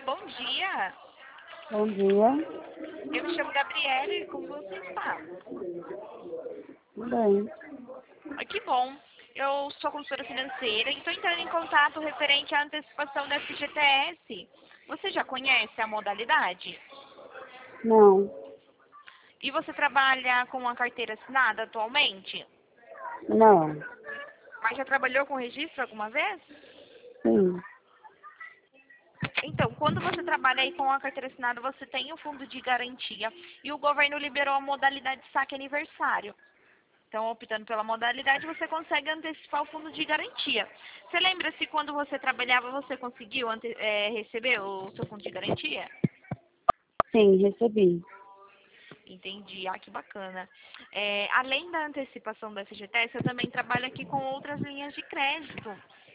bom dia. Bom dia. Eu me chamo Gabriele, como você está? Tudo bem. Que bom. Eu sou consultora financeira e estou entrando em contato referente à antecipação da FGTS. Você já conhece a modalidade? Não. E você trabalha com uma carteira assinada atualmente? Não. Mas já trabalhou com registro alguma vez? Sim. Então, quando você trabalha aí com a carteira assinada, você tem o fundo de garantia e o governo liberou a modalidade saque aniversário. Então, optando pela modalidade, você consegue antecipar o fundo de garantia. Você lembra se quando você trabalhava você conseguiu receber o seu fundo de garantia? Sim, recebi. Entendi. Ah, que bacana. Além da antecipação do FGTS, eu também trabalho aqui com outras linhas de crédito.